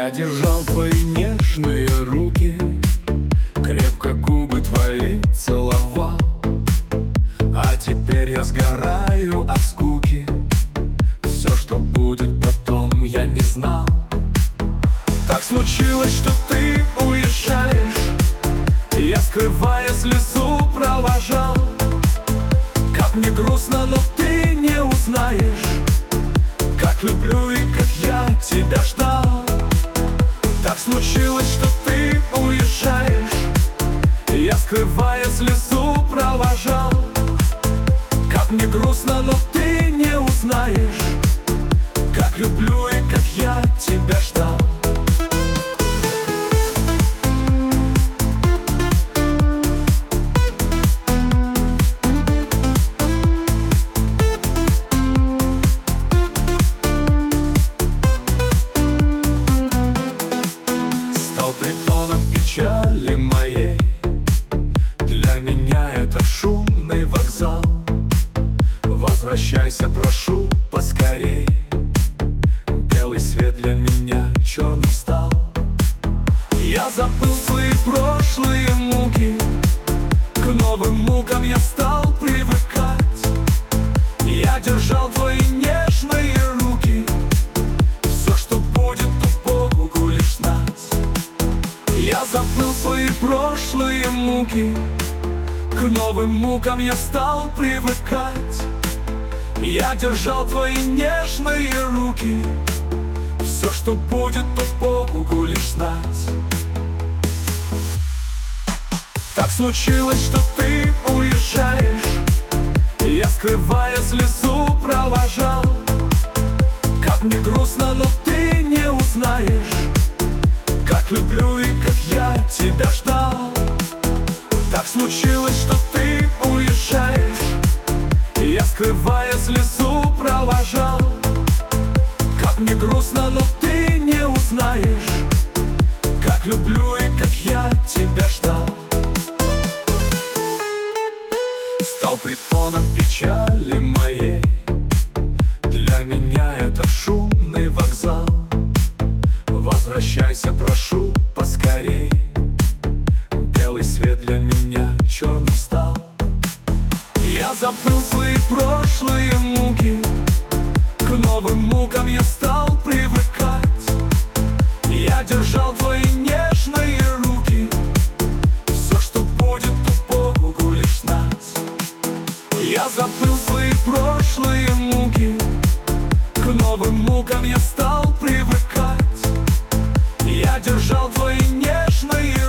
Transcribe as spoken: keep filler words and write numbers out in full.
Я держал твои нежные руки, крепко губы твои целовал. А теперь я сгораю от скуки. Все, что будет потом, я не знал. Так случилось, что ты уезжаешь. Я, скрывая слезу, провожал. Как мне грустно, но ты не узнаешь, как люблю и как я тебя ждал. Так случилось, что ты уезжаешь. Я, скрывая слезу, провожал. Как мне грустно, но ты не узнаешь, как люблю и как я тебя ждал. Стал притоном печали моей. Для меня это шумный вокзал. Возвращайся, прошу, поскорей. Белый свет для меня черным стал. Я забыл свои прошлые муки. К новым мукам я стал привыкать. Я держал твои нежные руки. Все, что будет, то Богу лишь знать. Я забыл свои прошлые муки. К новым мукам я стал привыкать. Я держал твои нежные руки. Все, что будет, то Богу лишь знать. Так случилось, что ты уезжаешь. Я, скрывая слезу, провожал. Как мне грустно, но ты не узнаешь, как люблю и как я тебя ждал. Так случилось, что ты уезжаешь. Я, скрывая слезу, провожал. Как мне грустно, но ты не узнаешь, как люблю и как я тебя ждал. Стал притоном печали моей. Для меня это шумный вокзал. Возвращайся, прошу, поскорей. Белый свет для меня черным стал. Я забыл свои прошлые муки. К новым мукам я стал привыкать. Я держал твои нежные руки. Все, что будет, то Богу лишь знать. Я забыл свои прошлые муки. К новым мукам я стал привыкать. Я держал твои нежные